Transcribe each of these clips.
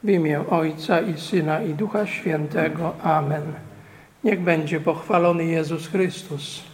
W imię Ojca i Syna i Ducha Świętego. Amen. Niech będzie pochwalony Jezus Chrystus.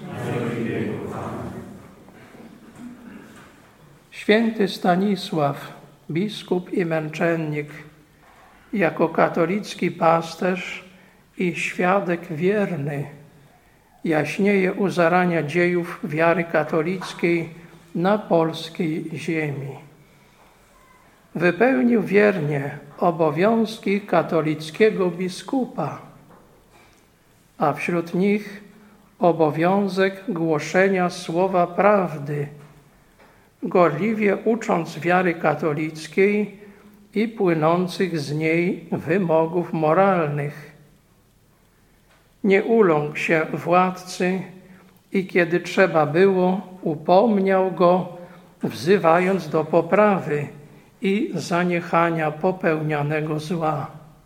Święty Stanisław, biskup i męczennik, jako katolicki pasterz i świadek wierny, jaśnieje u zarania dziejów wiary katolickiej na polskiej ziemi. Wypełnił wiernie obowiązki katolickiego biskupa, a wśród nich obowiązek głoszenia słowa prawdy, gorliwie ucząc wiary katolickiej i płynących z niej wymogów moralnych. Nie uląkł się władcy i kiedy trzeba było, upomniał go, wzywając do poprawy i zaniechania popełnianego zła.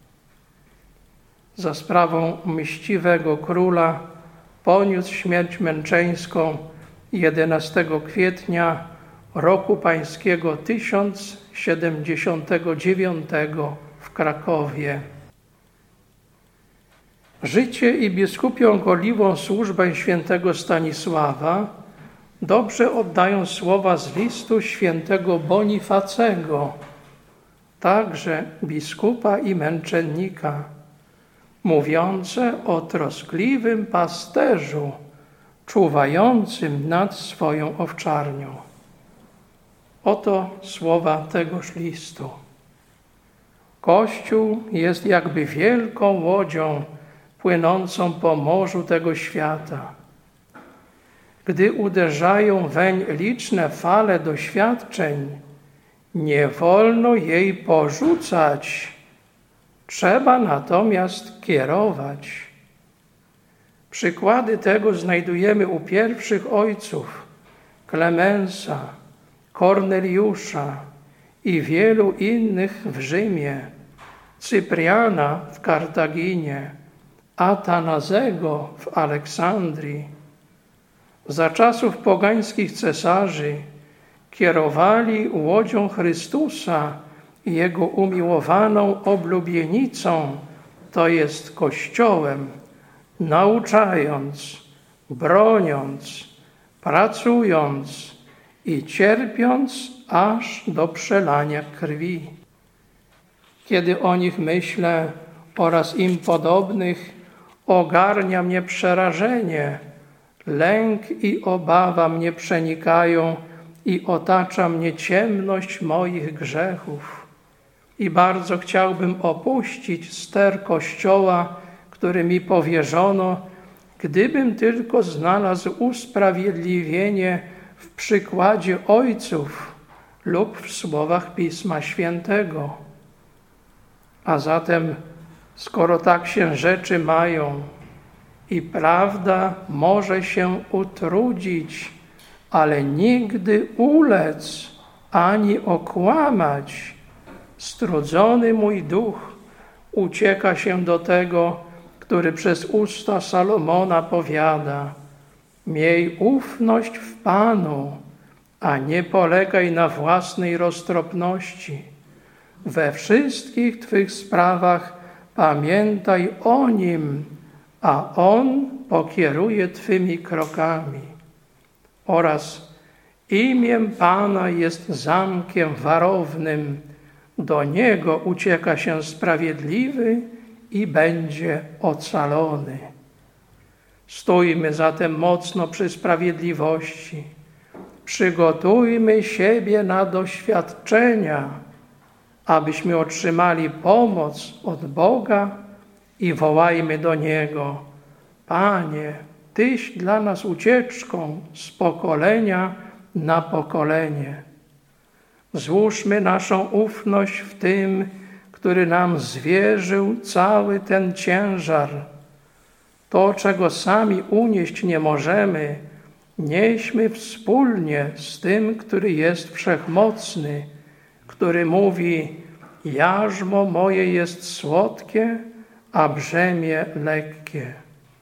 Za sprawą mściwego króla poniósł śmierć męczeńską 11 kwietnia roku pańskiego 1079 w Krakowie. Życie i biskupią gorliwą służbę świętego Stanisława dobrze oddają słowa z listu świętego Bonifacego, także biskupa i męczennika, mówiące o troskliwym pasterzu czuwającym nad swoją owczarnią. Oto słowa tegoż listu. Kościół jest jakby wielką łodzią płynącą po morzu tego świata. Gdy uderzają weń liczne fale doświadczeń, nie wolno jej porzucać, trzeba natomiast kierować. Przykłady tego znajdujemy u pierwszych ojców Klemensa, Korneliusza i wielu innych w Rzymie, Cypriana w Kartaginie, Atanazego w Aleksandrii. Za czasów pogańskich cesarzy kierowali łodzią Chrystusa i Jego umiłowaną oblubienicą, to jest Kościołem, nauczając, broniąc, pracując i cierpiąc aż do przelania krwi. Kiedy o nich myślę oraz im podobnych, ogarnia mnie przerażenie, lęk i obawa mnie przenikają i otacza mnie ciemność moich grzechów. I bardzo chciałbym opuścić ster Kościoła, który mi powierzono, gdybym tylko znalazł usprawiedliwienie w przykładzie ojców lub w słowach Pisma Świętego. A zatem, skoro tak się rzeczy mają i prawda może się utrudzić, ale nigdy ulec ani okłamać, strudzony mój duch ucieka się do tego, który przez usta Salomona powiada: miej ufność w Panu, a nie polegaj na własnej roztropności. We wszystkich Twych sprawach pamiętaj o Nim, a On pokieruje Twymi krokami. Oraz imię Pana jest zamkiem warownym, do Niego ucieka się sprawiedliwy i będzie ocalony. Stójmy zatem mocno przy sprawiedliwości. Przygotujmy siebie na doświadczenia, abyśmy otrzymali pomoc od Boga i wołajmy do Niego: Panie, Tyś dla nas ucieczką z pokolenia na pokolenie. Złóżmy naszą ufność w tym, który nam zwierzył cały ten ciężar. To, czego sami unieść nie możemy, nieśmy wspólnie z tym, który jest wszechmocny, który mówi: jarzmo moje jest słodkie, a brzemię lekkie.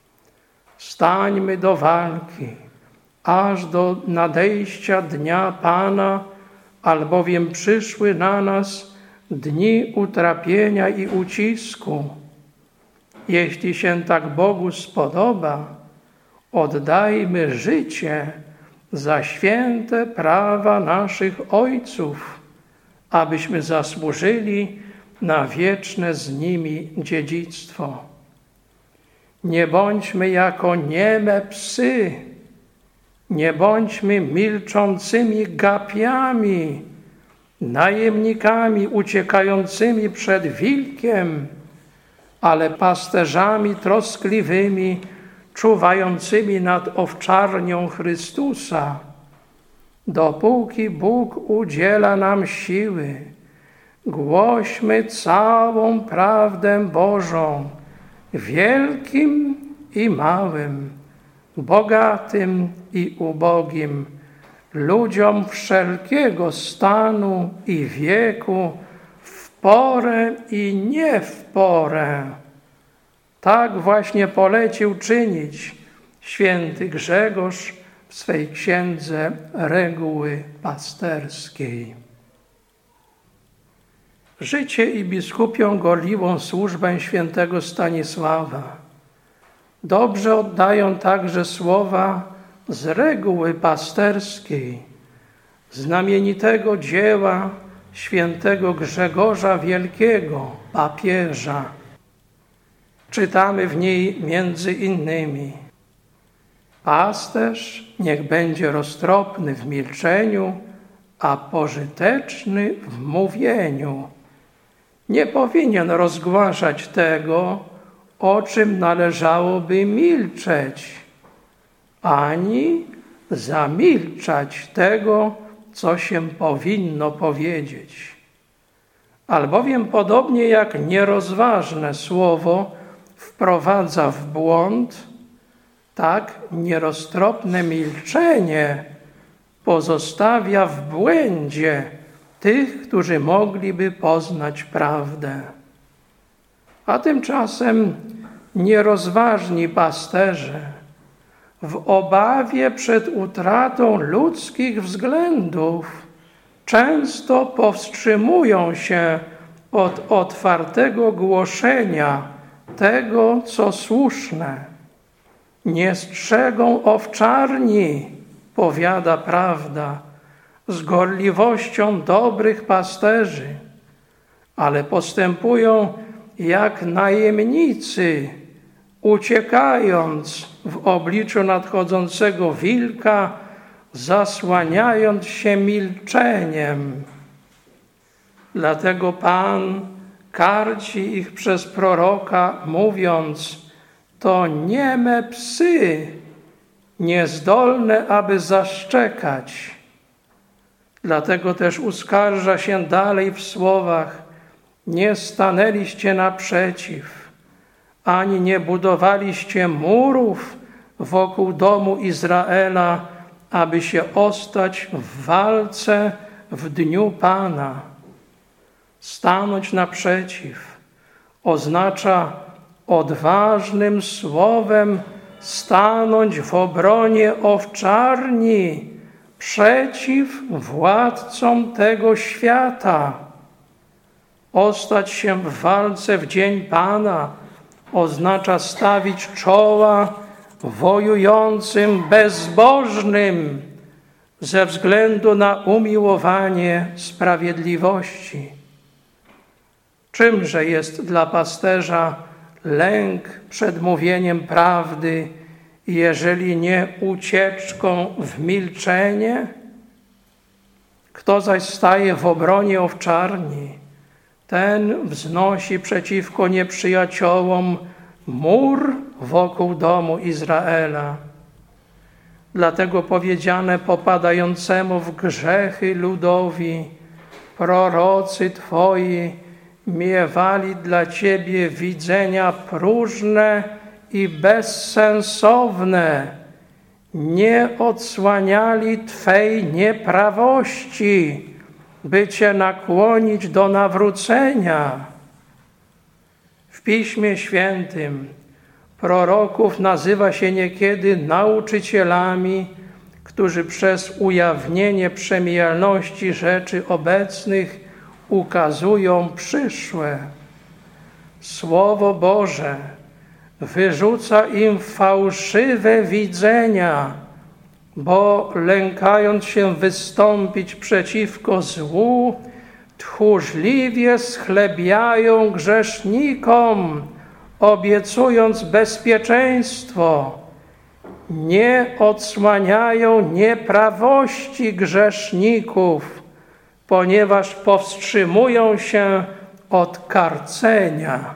Stańmy do walki, aż do nadejścia dnia Pana, albowiem przyszły na nas dni utrapienia i ucisku. Jeśli się tak Bogu spodoba, oddajmy życie za święte prawa naszych ojców, abyśmy zasłużyli na wieczne z nimi dziedzictwo. Nie bądźmy jako nieme psy, nie bądźmy milczącymi gapiami, najemnikami uciekającymi przed wilkiem, ale pasterzami troskliwymi, czuwającymi nad owczarnią Chrystusa, dopóki Bóg udziela nam siły. Głośmy całą prawdę Bożą, wielkim i małym, bogatym i ubogim, ludziom wszelkiego stanu i wieku, w porę i nie w porę. Tak właśnie polecił czynić święty Grzegorz w swej księdze Reguły Pasterskiej. Życie i biskupią gorliwą służbę świętego Stanisława dobrze oddają także słowa z Reguły Pasterskiej, znamienitego dzieła świętego Grzegorza Wielkiego, papieża. Czytamy w niej między innymi: pasterz niech będzie roztropny w milczeniu, a pożyteczny w mówieniu. Nie powinien rozgłaszać tego, o czym należałoby milczeć, ani zamilczać tego, co się powinno powiedzieć. Albowiem podobnie jak nierozważne słowo wprowadza w błąd, tak nieroztropne milczenie pozostawia w błędzie tych, którzy mogliby poznać prawdę. A tymczasem nierozważni pasterze w obawie przed utratą ludzkich względów często powstrzymują się od otwartego głoszenia tego, co słuszne. Nie strzegą owczarni, powiada prawda, z gorliwością dobrych pasterzy, ale postępują jak najemnicy, uciekając w obliczu nadchodzącego wilka, zasłaniając się milczeniem. Dlatego Pan karci ich przez proroka, mówiąc: to nieme psy, niezdolne, aby zaszczekać. Dlatego też uskarża się dalej w słowach: nie stanęliście naprzeciw, ani nie budowaliście murów wokół domu Izraela, aby się ostać w walce w dniu Pana. Stanąć naprzeciw oznacza odważnym słowem stanąć w obronie owczarni przeciw władcom tego świata. Ostać się w walce w dzień Pana oznacza stawić czoła wojującym bezbożnym ze względu na umiłowanie sprawiedliwości. Czymże jest dla pasterza lęk przed mówieniem prawdy, jeżeli nie ucieczką w milczenie? Kto zaś staje w obronie owczarni, ten wznosi przeciwko nieprzyjaciołom mur wokół domu Izraela. Dlatego powiedziane popadającemu w grzechy ludowi: prorocy Twoi miewali dla Ciebie widzenia próżne i bezsensowne, nie odsłaniali Twej nieprawości, by Cię nakłonić do nawrócenia. W Piśmie Świętym proroków nazywa się niekiedy nauczycielami, którzy przez ujawnienie przemijalności rzeczy obecnych ukazują przyszłe. Słowo Boże wyrzuca im fałszywe widzenia, bo lękając się wystąpić przeciwko złu, tchórzliwie schlebiają grzesznikom, obiecując bezpieczeństwo. Nie odsłaniają nieprawości grzeszników, ponieważ powstrzymują się od karcenia.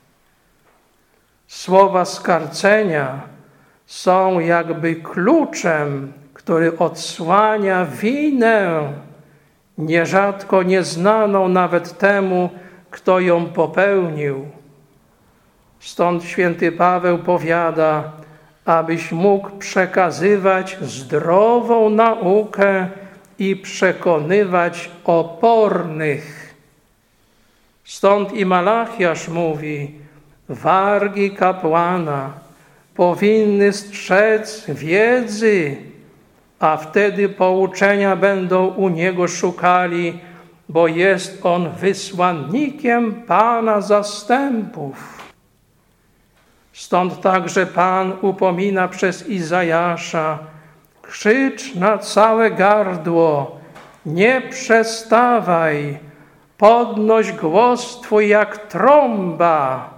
Słowa skarcenia są jakby kluczem, który odsłania winę, nierzadko nieznaną nawet temu, kto ją popełnił. Stąd święty Paweł powiada, abyś mógł przekazywać zdrową naukę i przekonywać opornych. Stąd i Malachiasz mówi, wargi kapłana powinny strzec wiedzy, a wtedy pouczenia będą u niego szukali, bo jest on wysłannikiem Pana zastępów. Stąd także Pan upomina przez Izajasza, krzycz na całe gardło, nie przestawaj, podnoś głos Twój jak trąba.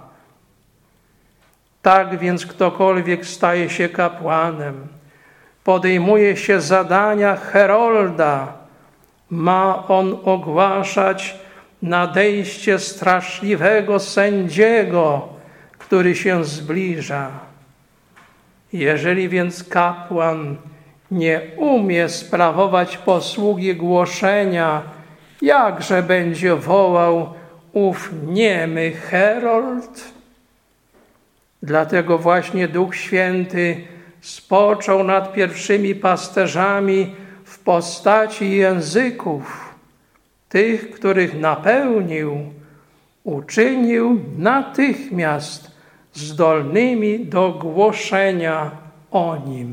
Tak więc ktokolwiek staje się kapłanem, podejmuje się zadania herolda, ma on ogłaszać nadejście straszliwego sędziego, który się zbliża. Jeżeli więc kapłan nie umie sprawować posługi głoszenia, jakże będzie wołał ów niemy herold? Dlatego właśnie Duch Święty spoczął nad pierwszymi pasterzami w postaci języków. Tych, których napełnił, uczynił natychmiast zdolnymi do głoszenia o Nim.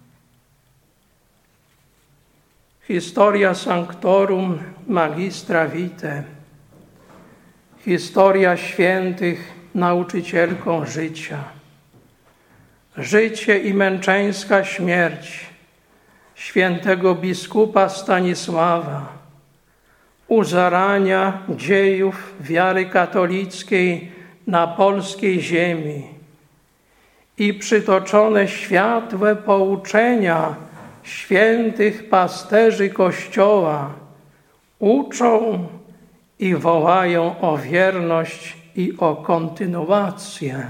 Historia Sanctorum Magistra Vitae. Historia świętych nauczycielką życia. Życie i męczeńska śmierć świętego biskupa Stanisława, u zarania dziejów wiary katolickiej na polskiej ziemi i przytoczone światłe pouczenia świętych pasterzy Kościoła uczą i wołają o wierność i o kontynuację.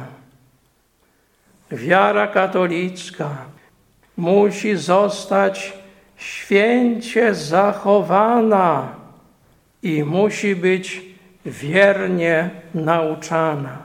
Wiara katolicka musi zostać święcie zachowana i musi być wiernie nauczana.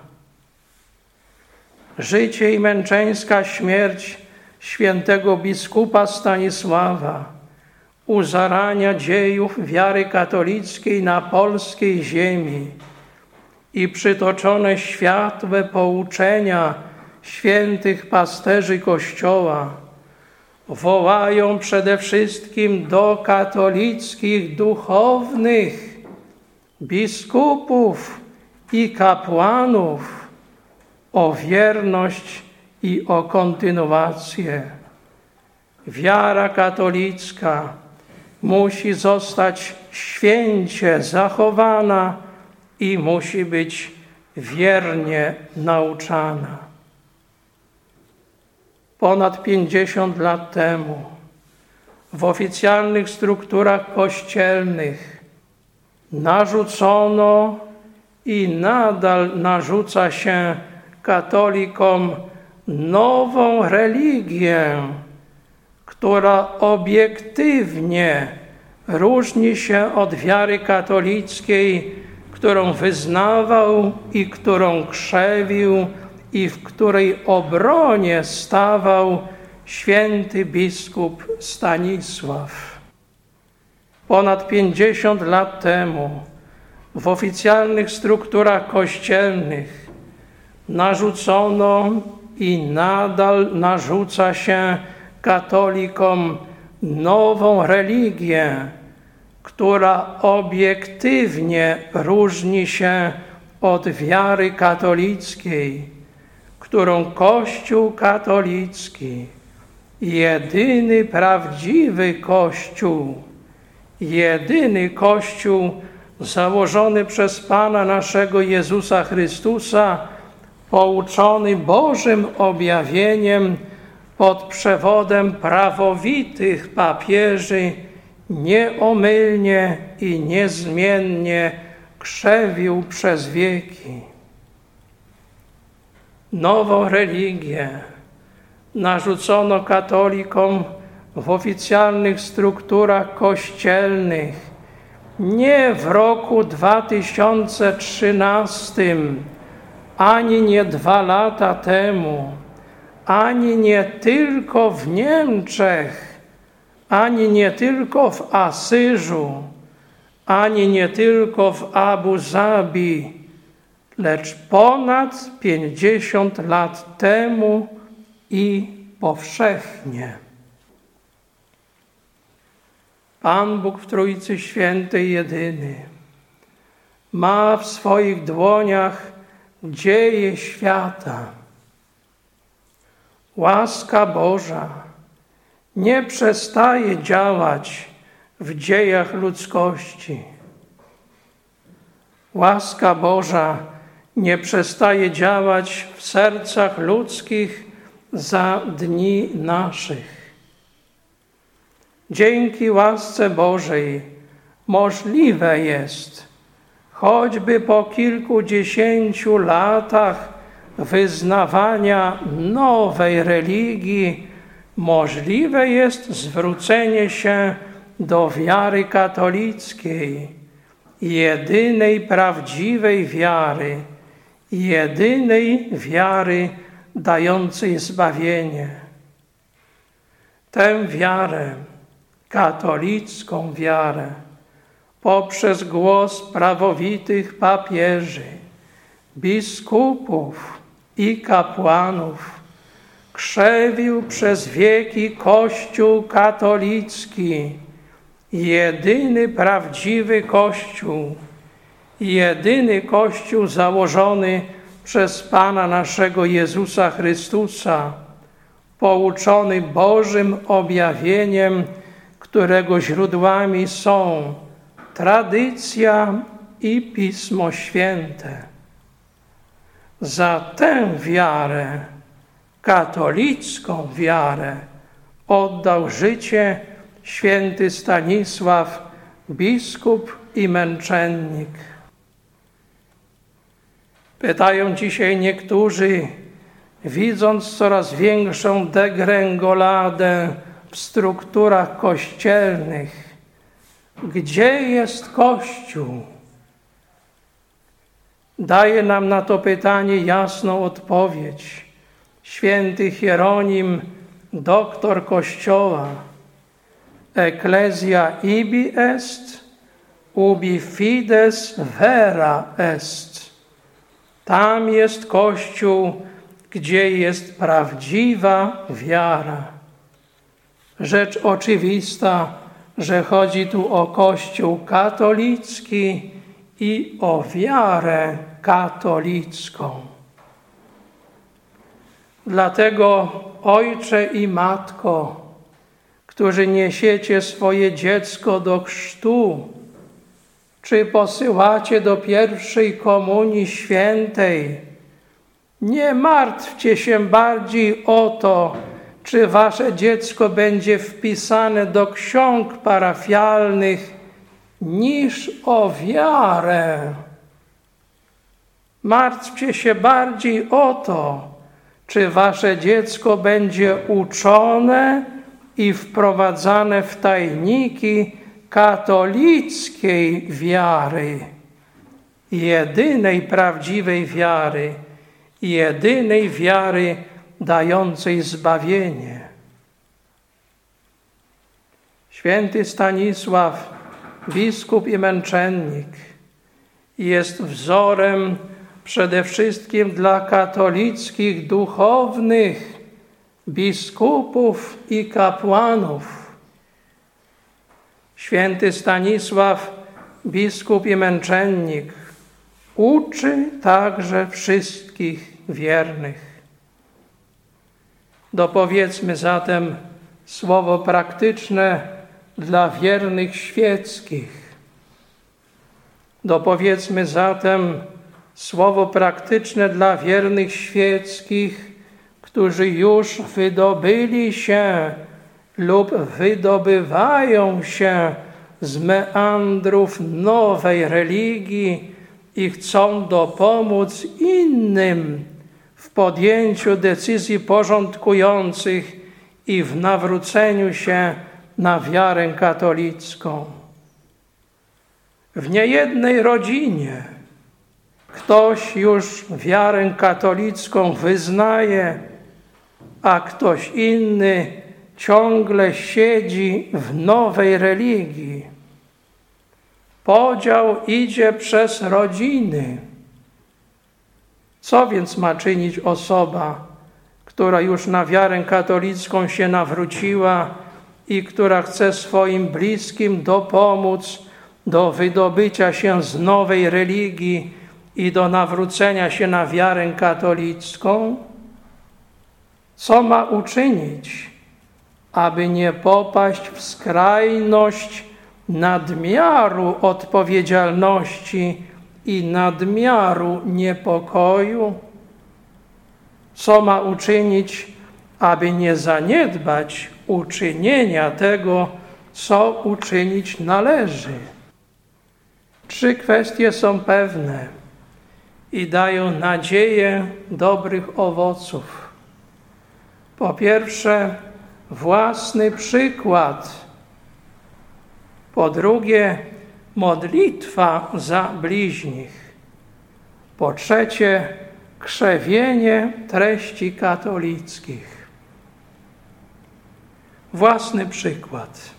Życie i męczeńska śmierć świętego biskupa Stanisława, u zarania dziejów wiary katolickiej na polskiej ziemi i przytoczone światłe pouczenia świętych pasterzy Kościoła wołają przede wszystkim do katolickich duchownych, biskupów i kapłanów o wierność i o kontynuację. Wiara katolicka musi zostać święcie zachowana i musi być wiernie nauczana. Ponad 50 lat temu w oficjalnych strukturach kościelnych narzucono i nadal narzuca się katolikom nową religię, która obiektywnie różni się od wiary katolickiej, którą wyznawał i którą krzewił i w której obronie stawał święty biskup Stanisław. Ponad 50 lat temu w oficjalnych strukturach kościelnych narzucono i nadal narzuca się katolikom nową religię, która obiektywnie różni się od wiary katolickiej, którą Kościół katolicki, jedyny prawdziwy Kościół założony przez Pana naszego Jezusa Chrystusa, pouczony Bożym objawieniem pod przewodem prawowitych papieży, nieomylnie i niezmiennie krzewił przez wieki. Nową religię narzucono katolikom w oficjalnych strukturach kościelnych nie w roku 2013, ani nie 2 lata temu, ani nie tylko w Niemczech, ani nie tylko w Asyżu, ani nie tylko w Abu Zabi, lecz ponad 50 lat temu i powszechnie. Pan Bóg w Trójcy Świętej jedyny ma w swoich dłoniach dzieje świata. Łaska Boża nie przestaje działać w dziejach ludzkości. Łaska Boża nie przestaje działać w sercach ludzkich za dni naszych. Dzięki łasce Bożej możliwe jest, choćby po kilkudziesięciu latach wyznawania nowej religii, możliwe jest zwrócenie się do wiary katolickiej, jedynej prawdziwej wiary, jedynej wiary dającej zbawienie. Tę wiarę, katolicką wiarę, poprzez głos prawowitych papieży, biskupów i kapłanów krzewił przez wieki Kościół katolicki, jedyny prawdziwy Kościół założony przez Pana naszego Jezusa Chrystusa, pouczony Bożym objawieniem, którego źródłami są tradycja i Pismo Święte. Za tę wiarę, katolicką wiarę, oddał życie święty Stanisław, biskup i męczennik. Pytają dzisiaj niektórzy, widząc coraz większą degrengoladę w strukturach kościelnych, gdzie jest Kościół? Daje nam na to pytanie jasną odpowiedź święty Hieronim, doktor Kościoła. Ecclesia ibi est, ubi fides vera est. Tam jest Kościół, gdzie jest prawdziwa wiara. Rzecz oczywista, że chodzi tu o Kościół katolicki i o wiarę katolicką. Dlatego, ojcze i matko, którzy niesiecie swoje dziecko do chrztu, czy posyłacie do pierwszej komunii świętej, nie martwcie się bardziej o to, czy wasze dziecko będzie wpisane do ksiąg parafialnych, niż o wiarę. Martwcie się bardziej o to, czy wasze dziecko będzie uczone i wprowadzane w tajniki katolickiej wiary, jedynej prawdziwej wiary, jedynej wiary dającej zbawienie. Święty Stanisław, biskup i męczennik, jest wzorem przede wszystkim dla katolickich duchownych, biskupów i kapłanów. Święty Stanisław, biskup i męczennik, uczy także wszystkich wiernych. Dopowiedzmy zatem słowo praktyczne dla wiernych świeckich. Dopowiedzmy zatem słowo praktyczne dla wiernych świeckich, którzy już wydobyli się lub wydobywają się z meandrów nowej religii i chcą dopomóc innym w podjęciu decyzji porządkujących i w nawróceniu się na wiarę katolicką. W niejednej rodzinie ktoś już wiarę katolicką wyznaje, a ktoś inny ciągle siedzi w nowej religii. Podział idzie przez rodziny. Co więc ma czynić osoba, która już na wiarę katolicką się nawróciła i która chce swoim bliskim dopomóc do wydobycia się z nowej religii i do nawrócenia się na wiarę katolicką? Co ma uczynić, aby nie popaść w skrajność nadmiaru odpowiedzialności i nadmiaru niepokoju? Co ma uczynić, aby nie zaniedbać uczynienia tego, co uczynić należy? 3 kwestie są pewne i dają nadzieję dobrych owoców. Po pierwsze, własny przykład. Po drugie, modlitwa za bliźnich. Po trzecie, krzewienie treści katolickich. Własny przykład.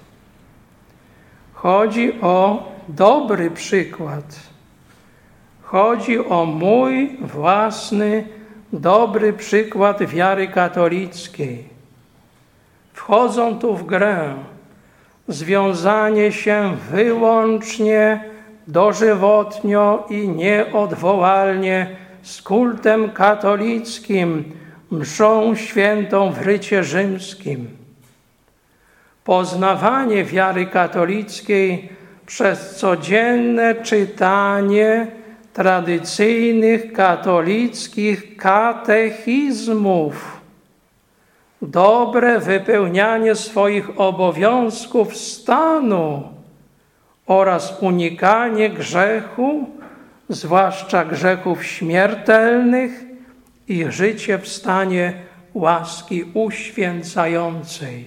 Chodzi o dobry przykład. Chodzi o mój własny, dobry przykład wiary katolickiej. Wchodzą tu w grę związanie się wyłącznie, dożywotnio i nieodwołalnie z kultem katolickim, mszą świętą w rycie rzymskim. Poznawanie wiary katolickiej przez codzienne czytanie tradycyjnych katolickich katechizmów, dobre wypełnianie swoich obowiązków stanu oraz unikanie grzechu, zwłaszcza grzechów śmiertelnych, i życie w stanie łaski uświęcającej.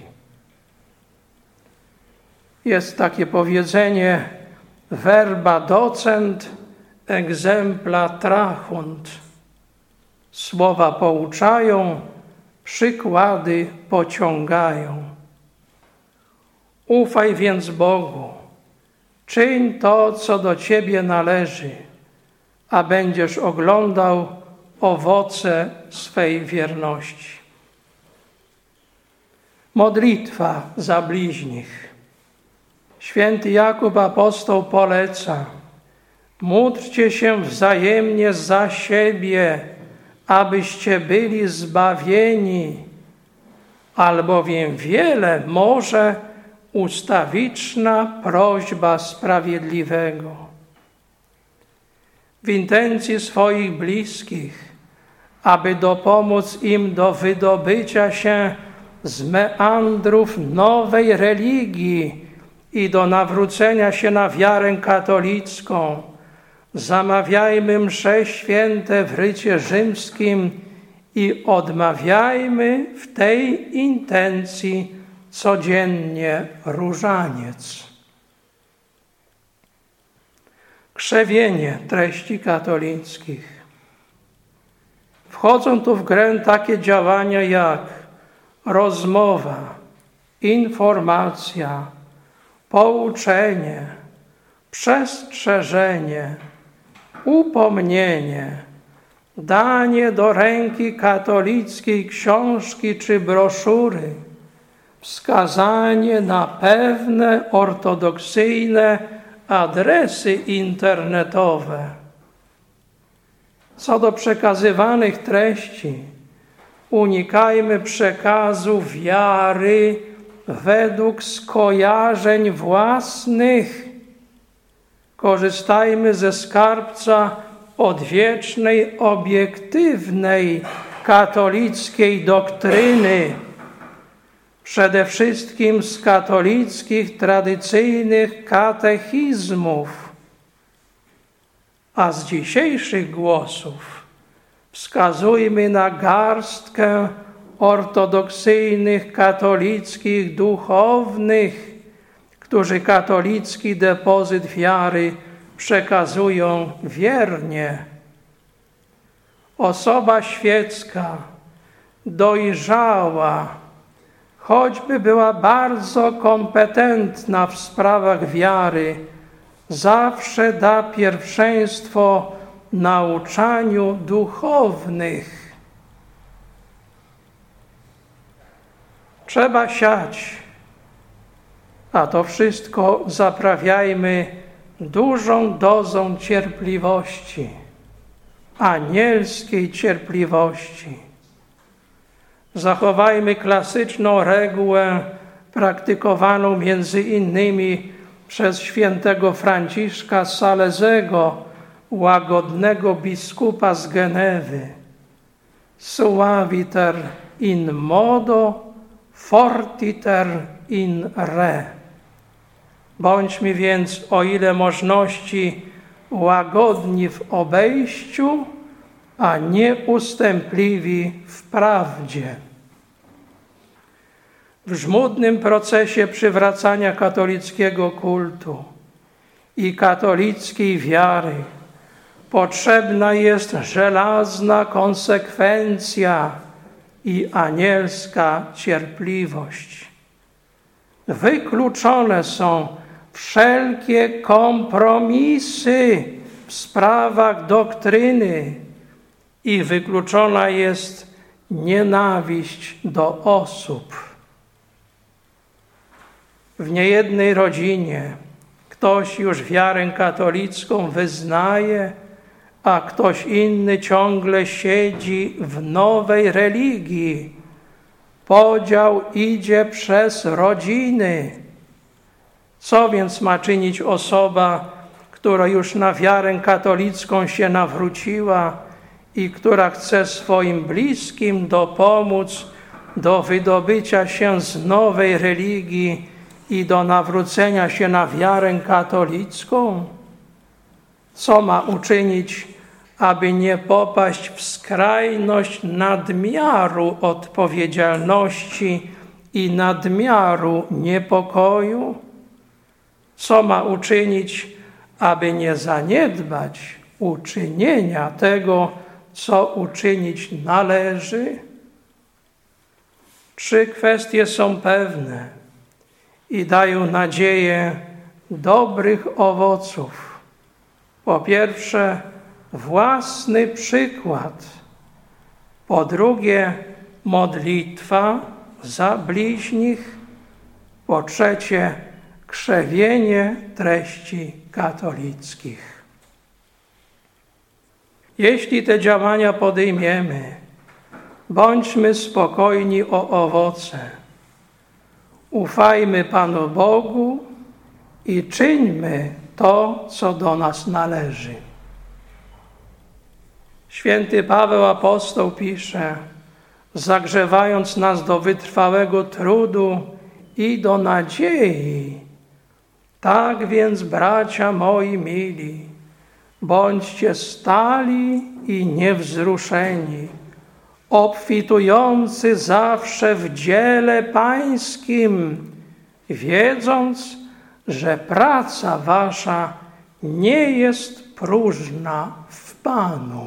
Jest takie powiedzenie: verba docent, exempla trahunt. Słowa pouczają, przykłady pociągają. Ufaj więc Bogu, czyń to, co do Ciebie należy, a będziesz oglądał owoce swej wierności. Modlitwa za bliźnich. Święty Jakub apostoł poleca: módlcie się wzajemnie za siebie, abyście byli zbawieni, albowiem wiele może ustawiczna prośba sprawiedliwego. W intencji swoich bliskich, aby dopomóc im do wydobycia się z meandrów nowej religii i do nawrócenia się na wiarę katolicką, zamawiajmy msze święte w rycie rzymskim i odmawiajmy w tej intencji codziennie różaniec. Krzewienie treści katolickich. Wchodzą tu w grę takie działania jak rozmowa, informacja, pouczenie, przestrzeżenie, upomnienie, danie do ręki katolickiej książki czy broszury, wskazanie na pewne ortodoksyjne adresy internetowe. Co do przekazywanych treści, unikajmy przekazu wiary według skojarzeń własnych. Korzystajmy ze skarbca odwiecznej, obiektywnej, katolickiej doktryny, przede wszystkim z katolickich, tradycyjnych katechizmów, a z dzisiejszych głosów wskazujmy na garstkę ortodoksyjnych, katolickich, duchownych, którzy katolicki depozyt wiary przekazują wiernie. Osoba świecka, dojrzała, choćby była bardzo kompetentna w sprawach wiary, zawsze da pierwszeństwo nauczaniu duchownych. Trzeba siać, a to wszystko zaprawiajmy dużą dozą cierpliwości, anielskiej cierpliwości. Zachowajmy klasyczną regułę praktykowaną między innymi przez świętego Franciszka Salezego, łagodnego biskupa z Genewy. Suaviter in modo, fortiter in re. Bądźmy więc, o ile możności, łagodni w obejściu, a nieustępliwi w prawdzie. W żmudnym procesie przywracania katolickiego kultu i katolickiej wiary potrzebna jest żelazna konsekwencja i anielska cierpliwość. Wykluczone są wszelkie kompromisy w sprawach doktryny i wykluczona jest nienawiść do osób. W niejednej rodzinie ktoś już wiarę katolicką wyznaje, a ktoś inny ciągle siedzi w nowej religii. Podział idzie przez rodziny. Co więc ma czynić osoba, która już na wiarę katolicką się nawróciła i która chce swoim bliskim dopomóc do wydobycia się z nowej religii i do nawrócenia się na wiarę katolicką? Co ma uczynić, aby nie popaść w skrajność nadmiaru odpowiedzialności i nadmiaru niepokoju? Co ma uczynić, aby nie zaniedbać uczynienia tego, co uczynić należy? 3 kwestie są pewne i dają nadzieję dobrych owoców. Po pierwsze, własny przykład. Po drugie, modlitwa za bliźnich. Po trzecie, krzewienie treści katolickich. Jeśli te działania podejmiemy, bądźmy spokojni o owoce. Ufajmy Panu Bogu i czyńmy to, co do nas należy. Święty Paweł apostoł pisze, zagrzewając nas do wytrwałego trudu i do nadziei. Tak więc, bracia moi mili, bądźcie stali i niewzruszeni, obfitujący zawsze w dziele Pańskim, wiedząc, że praca wasza nie jest próżna w Panu.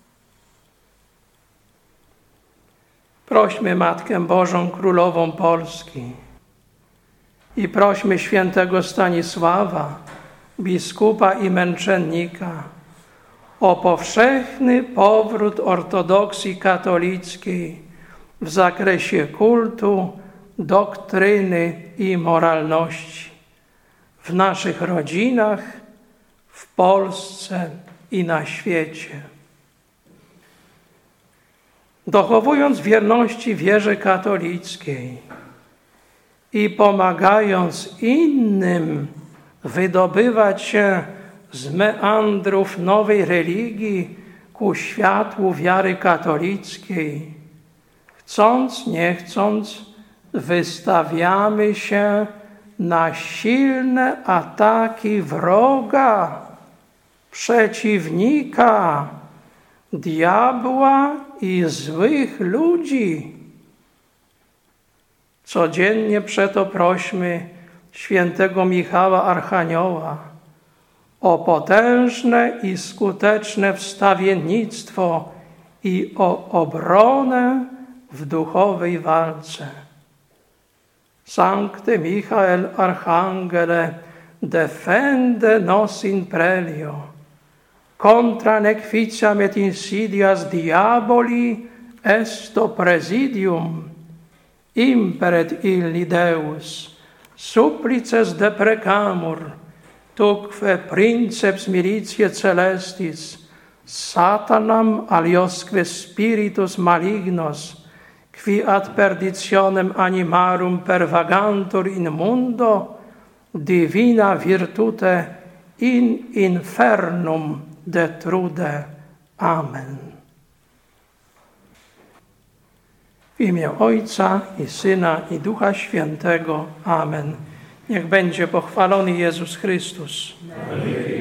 Prośmy Matkę Bożą, Królową Polski i prośmy świętego Stanisława, biskupa i męczennika, o powszechny powrót ortodoksji katolickiej w zakresie kultu, doktryny i moralności w naszych rodzinach, w Polsce i na świecie. Dochowując wierności wierze katolickiej i pomagając innym wydobywać się z meandrów nowej religii ku światłu wiary katolickiej, chcąc, nie chcąc, wystawiamy się na silne ataki wroga, przeciwnika, diabła i złych ludzi. Codziennie przeto prośmy świętego Michała Archanioła o potężne i skuteczne wstawiennictwo i o obronę w duchowej walce. Sancte Michael Archangele, defende nos in prelio, contra nequitiam et insidias diaboli esto presidium, imperet illi Deus, supplices deprecamur, tuque princeps militiae celestis, Satanam aliosque spiritus malignos, qui ad perditionem animarum pervagantur in mundo, divina virtute in infernum detrude. Amen. W imię Ojca i Syna i Ducha Świętego. Amen. Niech będzie pochwalony Jezus Chrystus. Amen.